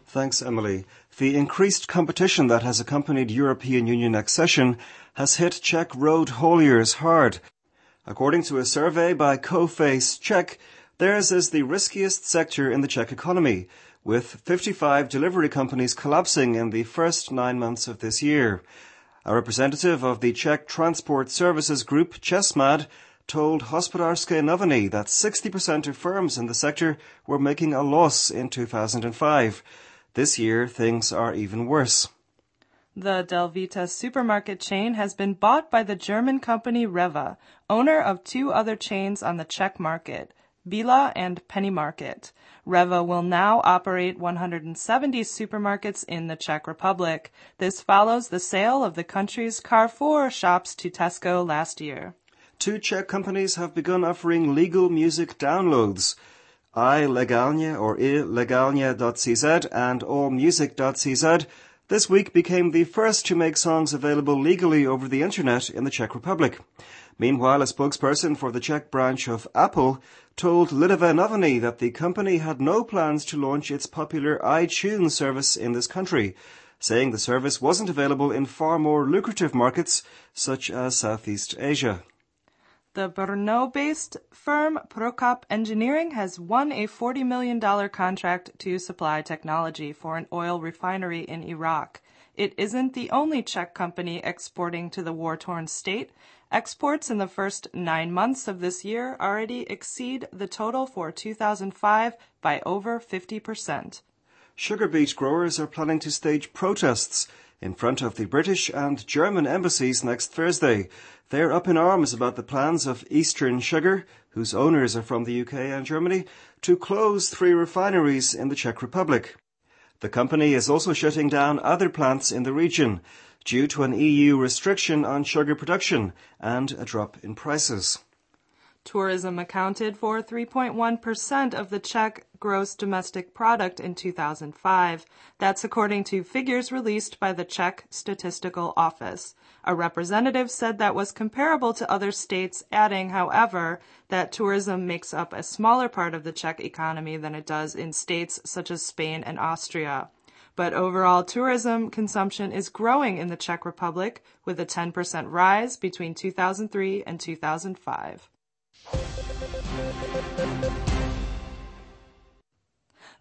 Thanks, Emily. The increased competition that has accompanied European Union accession has hit Czech road hauliers hard. According to a survey by Coface Czech, theirs is the riskiest sector in the Czech economy, with 55 delivery companies collapsing in the first 9 months of this year. A representative of the Czech Transport Services Group, Česmad, told Hospodářské noviny that 60% of firms in the sector were making a loss in 2005. This year, things are even worse. The Delvita supermarket chain has been bought by the German company Reva, owner of two other chains on the Czech market, Billa and Penny Market. Reva will now operate 170 supermarkets in the Czech Republic. This follows the sale of the country's Carrefour shops to Tesco last year. Two Czech companies have begun offering legal music downloads. iLegalnie or ilegalnie.cz and allmusic.cz this week became the first to make songs available legally over the internet in the Czech Republic. Meanwhile, a spokesperson for the Czech branch of Apple told Lidové noviny that the company had no plans to launch its popular iTunes service in this country, saying the service wasn't available in far more lucrative markets such as Southeast Asia. The Brno-based firm Prokop Engineering has won a $40 million contract to supply technology for an oil refinery in Iraq. It isn't the only Czech company exporting to the war-torn state. Exports in the first 9 months of this year already exceed the total for 2005 by over 50%. Sugar beet growers are planning to stage protests in front of the British and German embassies next Thursday. They're up in arms about the plans of Eastern Sugar, whose owners are from the UK and Germany, to close 3 refineries in the Czech Republic. The company is also shutting down other plants in the region due to an EU restriction on sugar production and a drop in prices. Tourism accounted for 3.1% of the Czech gross domestic product in 2005. That's according to figures released by the Czech Statistical Office. A representative said that was comparable to other states, adding, however, that tourism makes up a smaller part of the Czech economy than it does in states such as Spain and Austria. But overall tourism consumption is growing in the Czech Republic, with a 10% rise between 2003 and 2005.